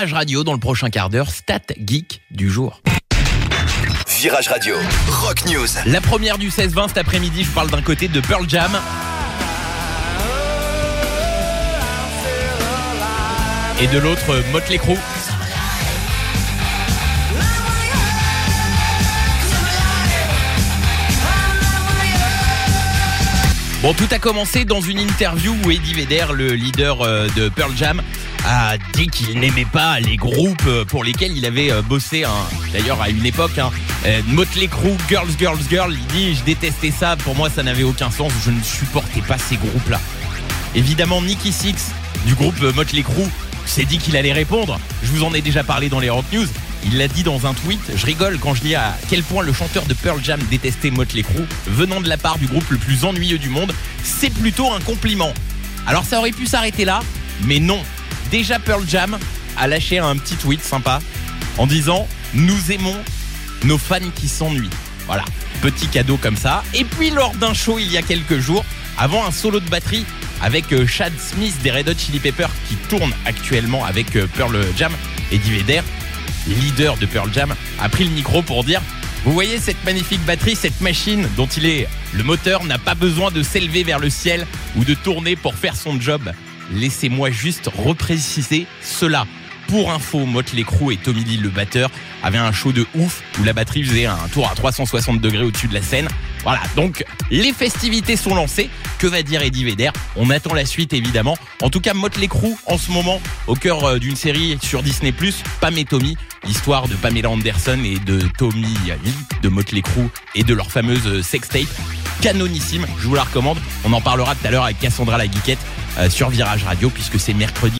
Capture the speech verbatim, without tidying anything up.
Virage Radio dans le prochain quart d'heure, Stat Geek du jour. Virage Radio, Rock News. La première du seize vingt cet après-midi, je vous parle d'un côté de Pearl Jam. Et de l'autre, Motley Crue. Bon, tout a commencé dans une interview où Eddie Vedder, le leader de Pearl Jam, a dit qu'il n'aimait pas les groupes pour lesquels il avait bossé, hein. D'ailleurs à une époque, hein, Motley Crue, Girls, Girls, Girls, il dit « Je détestais ça, pour moi ça n'avait aucun sens, je ne supportais pas ces groupes-là ». Évidemment, Nikki Sixx, du groupe Motley Crue, s'est dit qu'il allait répondre. Je vous en ai déjà parlé dans les Rock News. Il l'a dit dans un tweet. Je rigole quand je dis à quel point le chanteur de Pearl Jam détestait Motley Crue, venant de la part du groupe le plus ennuyeux du monde. C'est plutôt un compliment. Alors ça aurait pu s'arrêter là, mais non. Déjà Pearl Jam a lâché un petit tweet sympa en disant « Nous aimons nos fans qui s'ennuient ». Voilà, petit cadeau comme ça. Et puis lors d'un show il y a quelques jours, avant un solo de batterie avec Chad Smith des Red Hot Chili Peppers qui tourne actuellement avec Pearl Jam, Eddie Vedder, leader de Pearl Jam, a pris le micro pour dire « Vous voyez cette magnifique batterie, cette machine dont il est le moteur n'a pas besoin de s'élever vers le ciel ou de tourner pour faire son job. Laissez-moi juste repréciser cela. » Pour info, Motley Crue et Tommy Lee, le batteur, avaient un show de ouf où la batterie faisait un tour à trois cent soixante degrés au-dessus de la scène. Voilà, donc les festivités sont lancées. Que va dire Eddie Vedder ? On attend la suite évidemment. En tout cas, Motley Crue en ce moment au cœur d'une série sur Disney plus, Pam et Tommy, l'histoire de Pamela Anderson et de Tommy Lee de Motley Crue et de leur fameuse sextape canonissime. Je vous la recommande. On en parlera tout à l'heure avec Cassandra la Geekette euh, sur Virage Radio puisque c'est mercredi.